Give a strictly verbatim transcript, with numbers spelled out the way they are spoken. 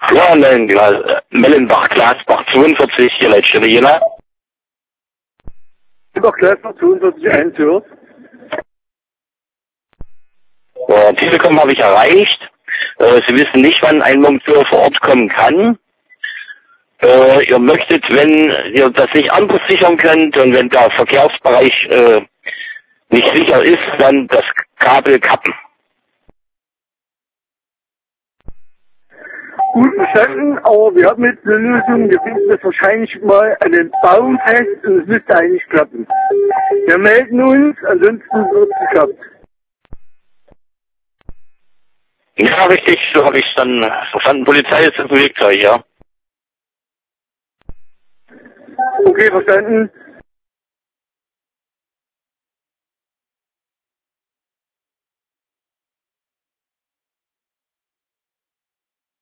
Ja, nein, ja, Mellenbach, Glasbach, zweiundvierzig, hier letzte Jena. Über Glasbach zweiundvierzig eins hört. Ja, Telekom habe ich erreicht. Äh, Sie wissen nicht, wann ein Monteur vor Ort kommen kann. Äh, ihr möchtet, wenn ihr das nicht anders sichern könnt und wenn der Verkehrsbereich äh, nicht sicher ist, dann das Kabel kappen. Gut verstanden, aber wir haben jetzt eine Lösung. Wir finden das wahrscheinlich mal an den Baum fest und es müsste eigentlich klappen. Wir melden uns, ansonsten wird es geklappt. Ja, richtig, so habe ich es dann verstanden. Polizei ist das Werkzeug, ja. Okay, verstanden.